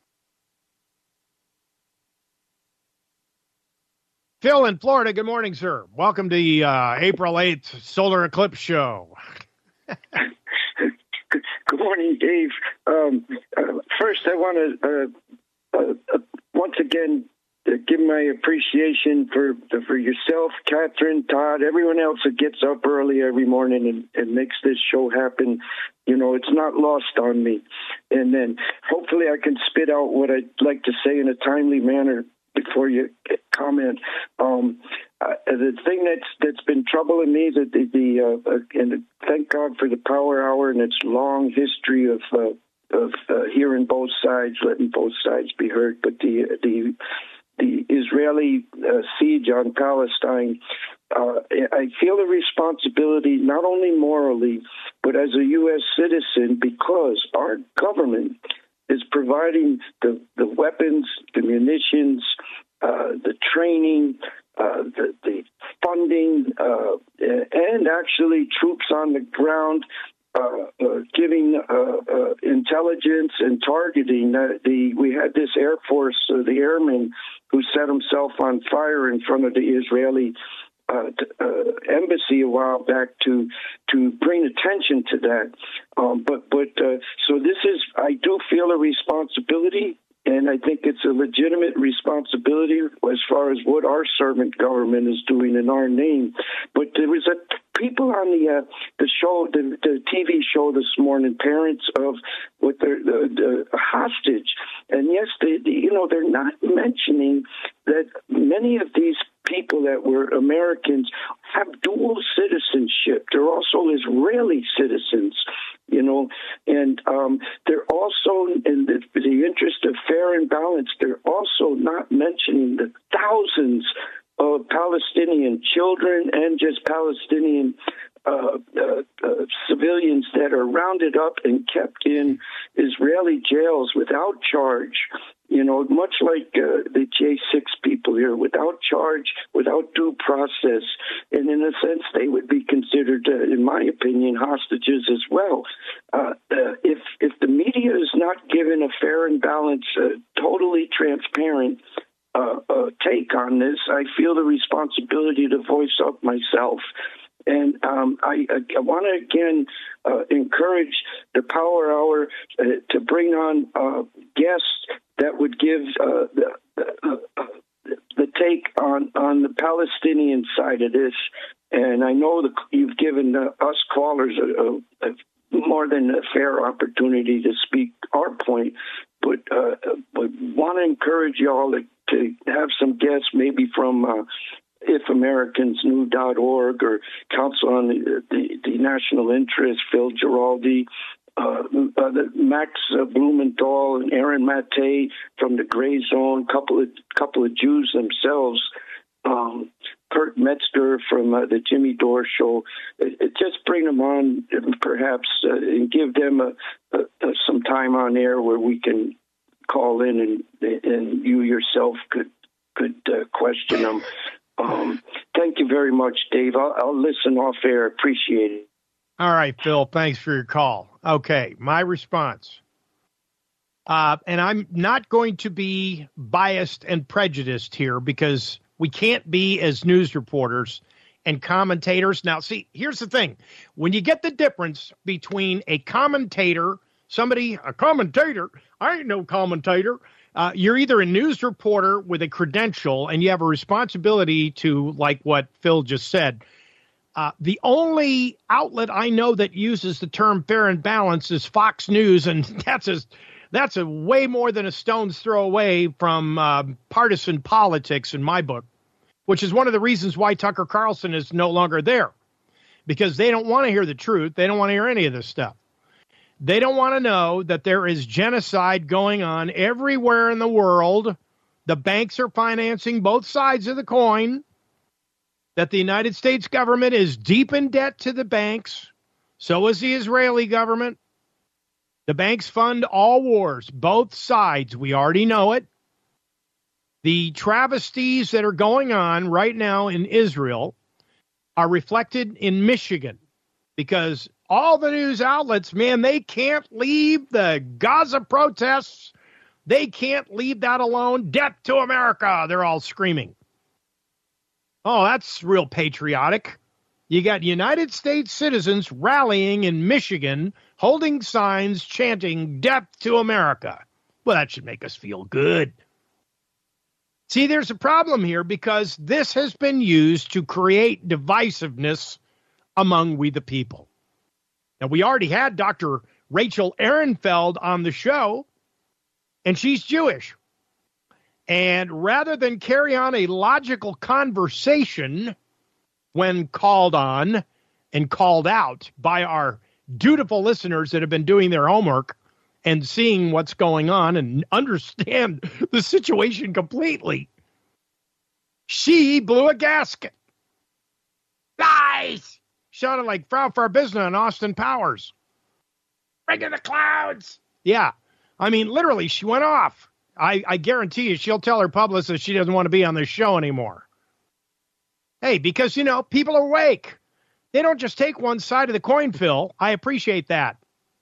Phil in Florida, good morning, sir. Welcome to the uh, April eighth Solar Eclipse Show. Good morning, Dave. Um, uh, first, I want to uh, uh, uh, once again uh, give my appreciation for for yourself, Catherine, Todd, everyone else that gets up early every morning and, and makes this show happen. You know, it's not lost on me. And then hopefully I can spit out what I'd like to say in a timely manner before you comment. Um, uh, the thing that's that's been troubling me, that the, the uh, uh, and thank God for the Power Hour and its long history of uh, of uh, hearing both sides, letting both sides be heard. But the the the Israeli uh, siege on Palestine, uh, I feel a responsibility not only morally but as a U S citizen, because our government is providing the, the weapons, the munitions, uh, the training, uh, the, the funding, uh, and actually troops on the ground, uh, uh, giving uh, uh, intelligence and targeting. Uh, the we had this Air Force, uh, the airman, who set himself on fire in front of the Israeli Uh, uh, embassy a while back to to bring attention to that. Um, but but uh, so this is, I do feel a responsibility, and I think it's a legitimate responsibility as far as what our servant government is doing in our name. But there was a people on the uh, the show, the, the T V show this morning, parents of with their the, the hostage, and yes, they, they you know they're not mentioning that many of these people that were Americans have dual citizenship. They're also Israeli citizens, you know, and um, they're also, in the, the interest of fair and balance, they're also not mentioning the thousands of Palestinian children and just Palestinian uh, uh, uh, civilians that are rounded up and kept in Israeli jails without charge. You know, much like uh, the J six people here, without charge, without due process. And in a sense, they would be considered, uh, in my opinion, hostages as well. Uh, uh, if if the media is not given a fair and balanced, uh, totally transparent uh, uh, take on this, I feel the responsibility to voice up myself. And um, I, I want to, again, uh, encourage the Power Hour uh, to bring on uh, guests that would give uh, the, uh, uh, the take on, on the Palestinian side of this. And I know that you've given uh, us callers a, a, a more than a fair opportunity to speak our point, but, uh, but want to encourage you all to, to have some guests, maybe from uh, if americans knew dot org or Council on the, the, the National Interest, Phil Giraldi, uh, uh, the Max uh, Blumenthal and Aaron Maté from the Gray Zone, couple of couple of Jews themselves, um, Kurt Metzger from uh, the Jimmy Dore Show. It, it just bring them on, perhaps, uh, and give them a, a, a, some time on air where we can call in and and you yourself could could uh, question them. Um, thank you very much, Dave. I'll, I'll listen off air. Appreciate it. All right, Phil. Thanks for your call. Okay, my response. Uh, and I'm not going to be biased and prejudiced here because we can't be as news reporters and commentators. Now, see, here's the thing. When you get the difference between a commentator, somebody, a commentator, I ain't no commentator. Uh, you're either a news reporter with a credential and you have a responsibility to, like what Phil just said. Uh, the only outlet I know that uses the term fair and balanced is Fox News, and that's a, that's a way more than a stone's throw away from uh, partisan politics in my book, which is one of the reasons why Tucker Carlson is no longer there, because they don't want to hear the truth. They don't want to hear any of this stuff. They don't want to know that there is genocide going on everywhere in the world. The banks are financing both sides of the coin, that the United States government is deep in debt to the banks. So is the Israeli government. The banks fund all wars, both sides. We already know it. The travesties that are going on right now in Israel are reflected in Michigan because all the news outlets, man, they can't leave the Gaza protests. They can't leave that alone. Death to America, they're all screaming. Oh, that's real patriotic. You got United States citizens rallying in Michigan, holding signs, chanting, death to America. Well, that should make us feel good. See, there's a problem here because this has been used to create divisiveness among we the people. Now, we already had Doctor Rachel Ehrenfeld on the show, and she's Jewish. And rather than carry on a logical conversation when called on and called out by our dutiful listeners that have been doing their homework and seeing what's going on and understand the situation completely, she blew a gasket. Lies! Sounded like Frau Farbizna and Austin Powers. Bring in the clouds! Yeah, I mean, literally, she went off. I, I guarantee you she'll tell her publicist she doesn't want to be on this show anymore. Hey, because, you know, people are awake. They don't just take one side of the coin, Phil. I appreciate that.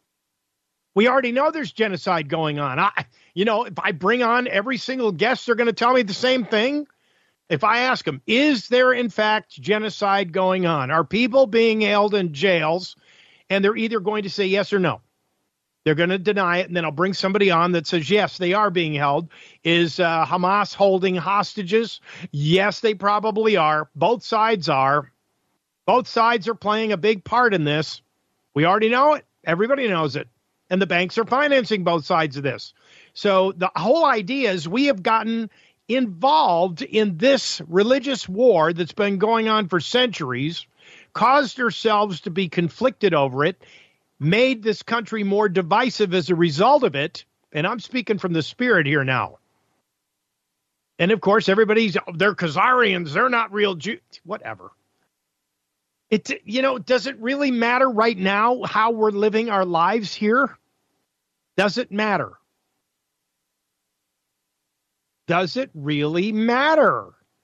We already know there's genocide going on. I, you know, if I bring on every single guest, they're going to tell me the same thing. If I ask them, is there in fact genocide going on? Are people being held in jails? And they're either going to say yes or no. They're going to deny it, and then I'll bring somebody on that says, yes, they are being held. Is uh, Hamas holding hostages? Yes, they probably are. Both sides are. Both sides are playing a big part in this. We already know it. Everybody knows it. And the banks are financing both sides of this. So the whole idea is we have gotten involved in this religious war that's been going on for centuries, caused ourselves to be conflicted over it, made this country more divisive as a result of it. And I'm speaking from the spirit here now. And of course, everybody's, they're Khazarians. They're not real Jews. Whatever. It, you know, does it really matter right now how we're living our lives here? Does it matter? Does it really matter?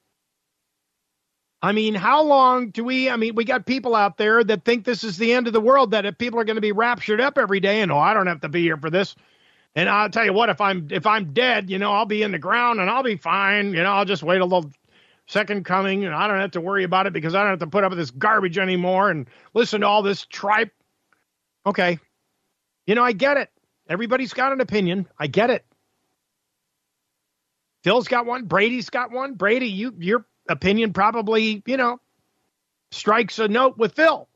I mean, how long do we, I mean, we got people out there that think this is the end of the world, that if people are going to be raptured up every day and, oh, I don't have to be here for this. And I'll tell you what, if I'm, if I'm dead, you know, I'll be in the ground and I'll be fine. You know, I'll just wait a little second coming and I don't have to worry about it because I don't have to put up with this garbage anymore and listen to all this tripe. Okay. You know, I get it. Everybody's got an opinion. I get it. Phil's got one. Brady's got one. Brady, you, you're, opinion probably, you know, strikes a note with Phil.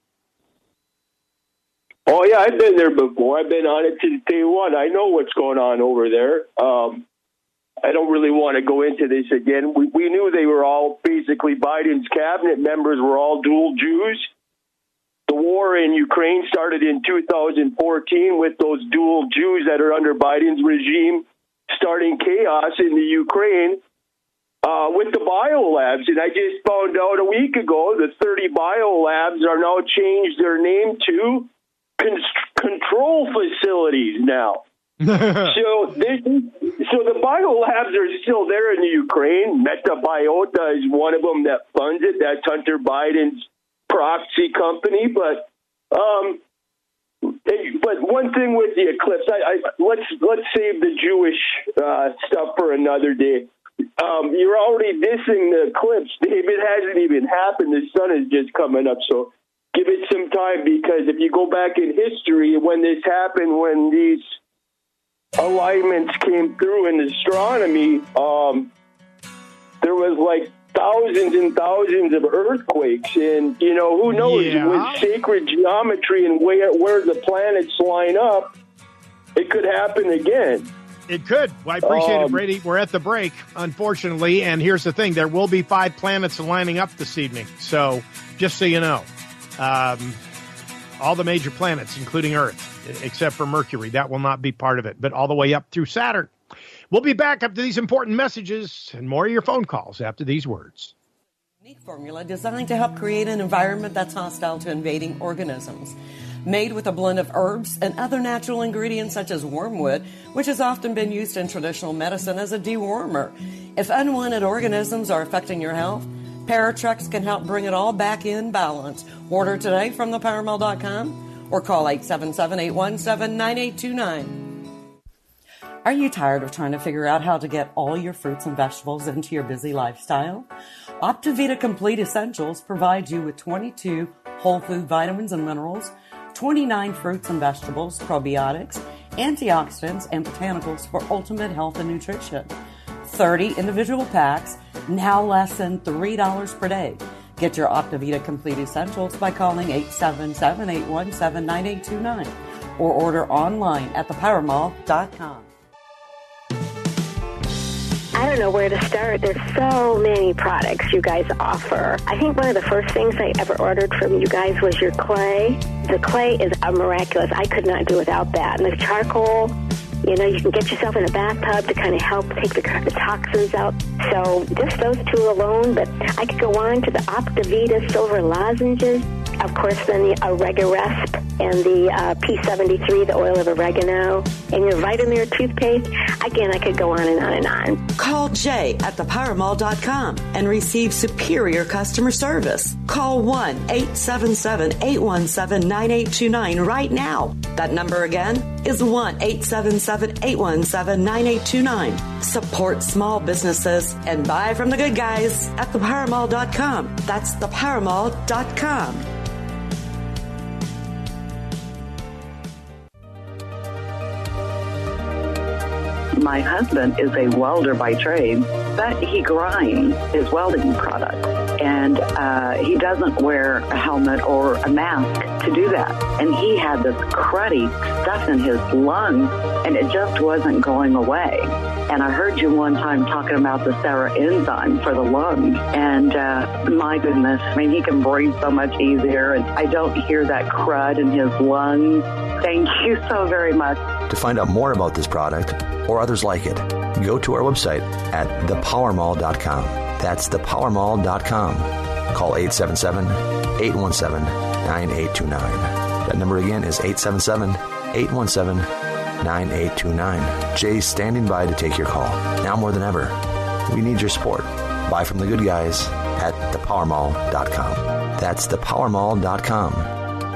Oh, yeah, I've been there before. I've been on it since day one. I know what's going on over there. Um, I don't really want to go into this again. We, we knew they were all, basically, Biden's cabinet members were all dual Jews. The war in Ukraine started in two thousand fourteen with those dual Jews that are under Biden's regime starting chaos in the Ukraine. Uh, with the biolabs, and I just found out a week ago the thirty biolabs are now changed their name to con- control facilities now. so, this, so the biolabs are still there in the Ukraine. Metabiota is one of them that funds it. That's Hunter Biden's proxy company. But um, Hey, but one thing with the eclipse, I, I let's let's save the Jewish uh, stuff for another day. Um, you're already dissing the eclipse, Dave. It hasn't even happened. The sun is just coming up, so give it some time, because if you go back in history, when this happened, when these alignments came through in astronomy, um, there was like thousands and thousands of earthquakes, and you know, who knows, yeah. with sacred geometry and where where the planets line up, it could happen again. It could. Well, I appreciate um, it, Brady. We're at the break, unfortunately, and here's the thing: there will be five planets lining up this evening. So, just so you know, um, all the major planets, including Earth, except for Mercury, that will not be part of it. But all the way up through Saturn. We'll be back up to these important messages and more of your phone calls after these words. Unique formula designed to help create an environment that's hostile to invading organisms. Made with a blend of herbs and other natural ingredients such as wormwood, which has often been used in traditional medicine as a dewormer. If unwanted organisms are affecting your health, Paratrex can help bring it all back in balance. Order today from the power mall dot com or call eight seven seven, eight one seven, nine eight two nine. Are you tired of trying to figure out how to get all your fruits and vegetables into your busy lifestyle? Optivita Complete Essentials provides you with twenty-two whole food vitamins and minerals, twenty-nine fruits and vegetables, probiotics, antioxidants, and botanicals for ultimate health and nutrition. thirty individual packs, now less than three dollars per day. Get your Optivita Complete Essentials by calling eight seven seven, eight one seven, nine eight two nine or order online at the power mall dot com. I don't know where to start. There's so many products you guys offer. I think one of the first things I ever ordered from you guys was your clay. The clay is a miraculous. I could not do without that. And the charcoal, you know, you can get yourself in a bathtub to kind of help take the, the toxins out. So just those two alone, but I could go on to the Optivita silver lozenges. Of course, then the Oregaresp and the uh, P seventy-three, the oil of oregano, and your Vitamir toothpaste. Again, I could go on and on and on. Call Jay at the power mall dot com and receive superior customer service. Call one eight seven seven, eight one seven, nine eight two nine right now. That number again is one eight seven seven, eight one seven, nine eight two nine. Support small businesses and buy from the good guys at the power mall dot com. That's the power mall dot com. My husband is a welder by trade, but he grinds his welding product. And uh, he doesn't wear a helmet or a mask to do that. And he had this cruddy stuff in his lungs, and it just wasn't going away. And I heard you one time talking about the Sarah enzyme for the lungs. And uh, my goodness, I mean, he can breathe so much easier, and I don't hear that crud in his lungs. Thank you so very much. To find out more about this product or others like it, go to our website at the power mall dot com. That's the power mall dot com. Call eight seven seven, eight one seven, nine eight two nine. That number again is eight seven seven, eight one seven, nine eight two nine. Jay's standing by to take your call. Now more than ever, we need your support. Buy from the good guys at the power mall dot com. That's the power mall dot com.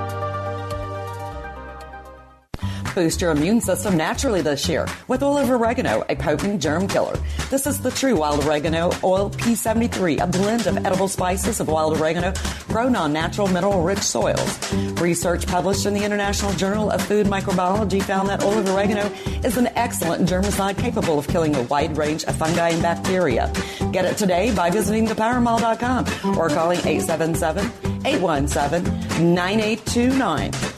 Boost your immune system naturally this year with oil of oregano, a potent germ killer. This is the true wild oregano oil P seventy-three, a blend of edible spices of wild oregano grown on natural mineral-rich soils. Research published in the International Journal of Food Microbiology found that oil of oregano is an excellent germicide capable of killing a wide range of fungi and bacteria. Get it today by visiting the power mall dot com or calling eight seven seven, eight one seven, nine eight two nine.